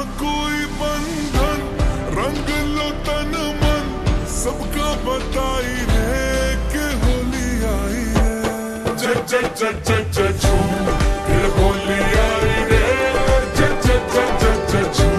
कोई बंधन, रंग लो तन मन, सबका बताई रे कि होली आई रे। च च च च च छू, कि होली आई रे। च च च च च छू।